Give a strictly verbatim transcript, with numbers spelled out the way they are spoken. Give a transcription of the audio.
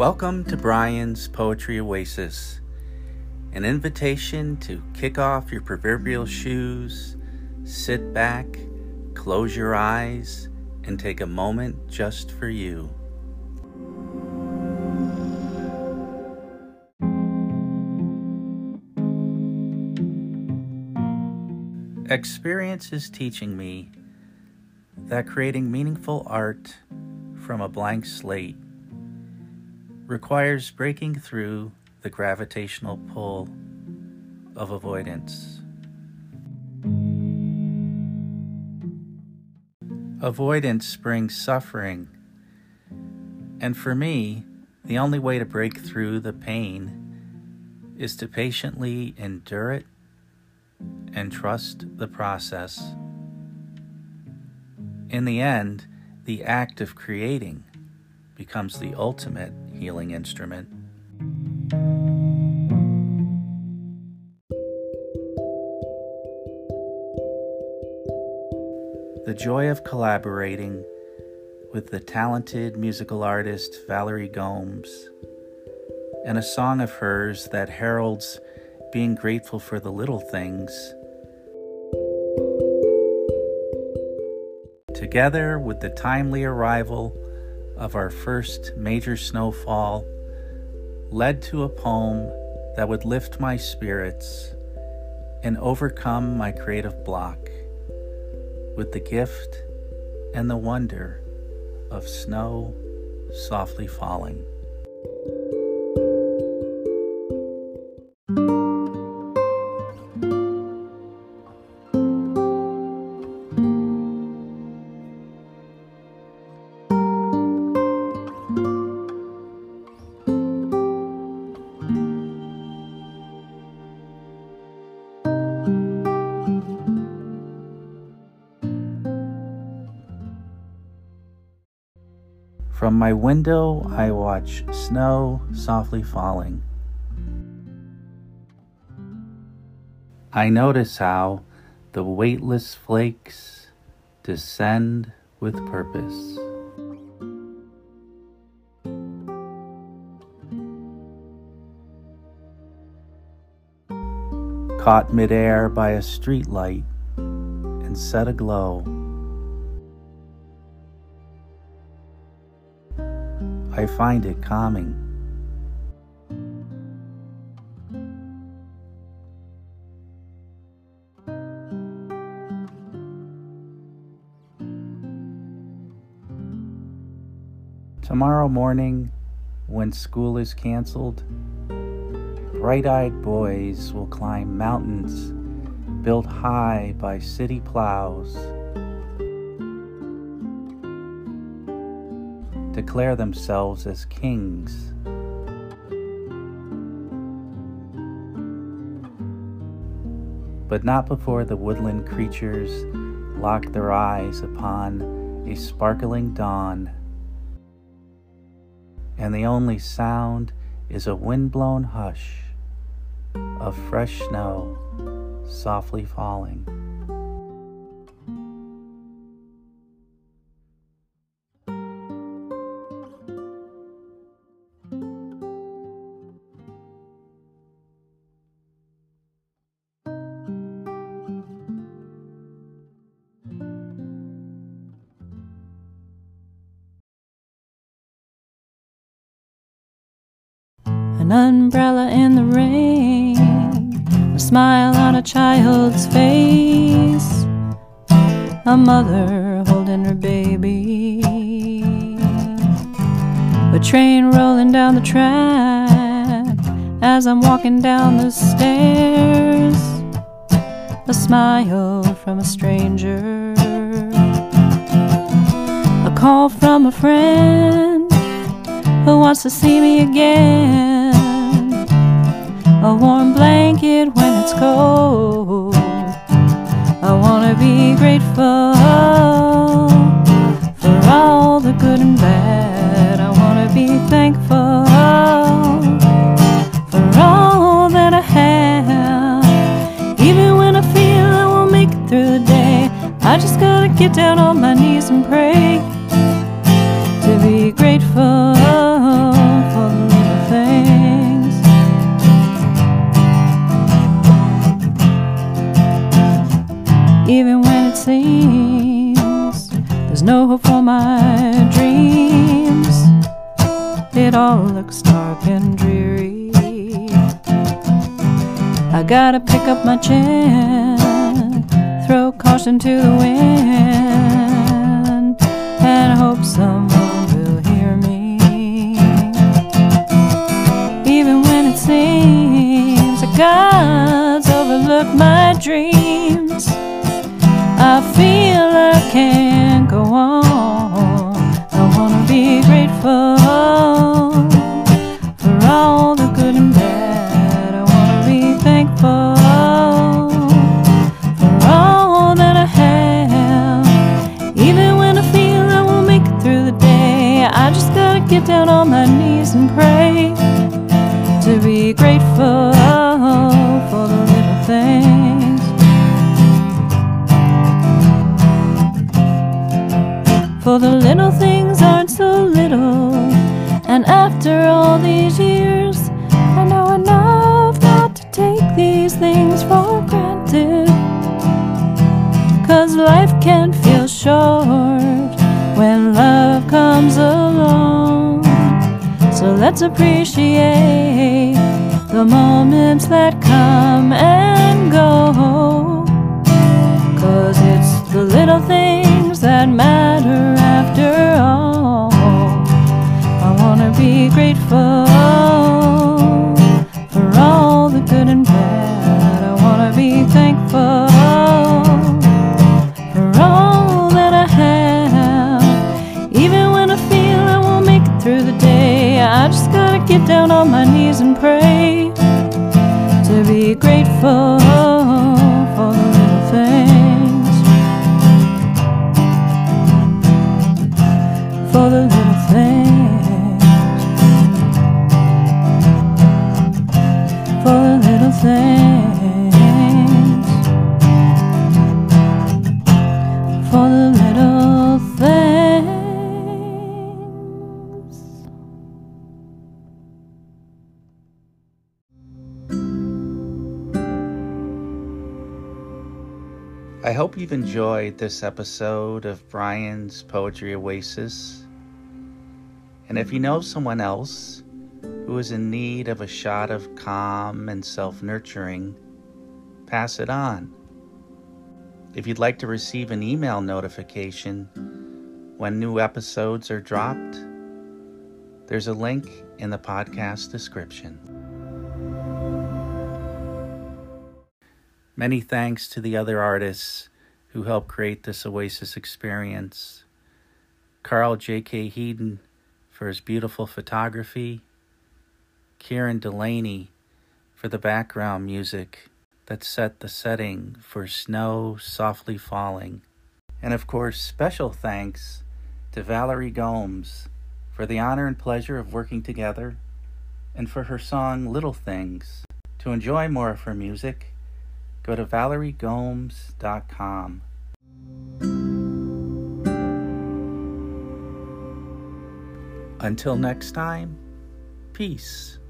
Welcome to Brian's Poetry Oasis, an invitation to kick off your proverbial shoes, sit back, close your eyes, and take a moment just for you. Experience is teaching me that creating meaningful art from a blank slate requires breaking through the gravitational pull of avoidance. Avoidance brings suffering, and for me, the only way to break through the pain is to patiently endure it and trust the process. In the end, the act of creating becomes the ultimate healing instrument. The joy of collaborating with the talented musical artist Valerie Gomes, and a song of hers that heralds being grateful for the little things, together with the timely arrival of our first major snowfall, led to a poem that would lift my spirits and overcome my creative block with the gift and the wonder of snow softly falling. From my window, I watch snow softly falling. I notice how the weightless flakes descend with purpose. Caught midair by a streetlight and set aglow, I find it calming. Tomorrow morning, when school is canceled, bright-eyed boys will climb mountains built high by city plows, declare themselves as kings. But not before the woodland creatures lock their eyes upon a sparkling dawn, and the only sound is a wind-blown hush of fresh snow softly falling. An umbrella in the rain, a smile on a child's face, a mother holding her baby, a train rolling down the track as I'm walking down the stairs, a smile from a stranger, a call from a friend who wants to see me again, a warm blanket when it's cold. I want to be grateful for all the good and bad. I want to be thankful for all that I have. Even when I feel I won't make it through the day, I just gotta get down on my knees and pray to be grateful for all looks dark and dreary. I gotta pick up my chin, throw caution to the wind, and hope someone will hear me. Even when it seems the gods overlook my dreams, I feel I can't go on. I wanna be grateful for all the good and bad. I wanna be thankful for all that I have. Even when I feel I won't make it through the day, I just gotta get down on my knees and pray to be grateful for the little things. For the little things aren't so little, and after all these years, I know enough not to take these things for granted. 'Cause life can feel short when love comes along. So let's appreciate the moments that come and go, 'cause it's the little things that matter after all. I wanna be grateful for all the good and bad. I wanna be thankful for all that I have. Even when I feel I won't make it through the day, I just gotta get down on my knees and pray to be grateful for the little things. For the little things, for the little things, for the little things. I hope you've enjoyed this episode of Brian's Poetry Oasis. And if you know someone else who is in need of a shot of calm and self-nurturing, pass it on. If you'd like to receive an email notification when new episodes are dropped, there's a link in the podcast description. Many thanks to the other artists who helped create this Oasis experience. Carl J K Heaton for his beautiful photography, Kieran Delaney for the background music that set the setting for snow softly falling, and of course special thanks to Valerie Gomes for the honor and pleasure of working together and for her song Little Things. To enjoy more of her music, go to valerie gomes dot com. Until next time, peace.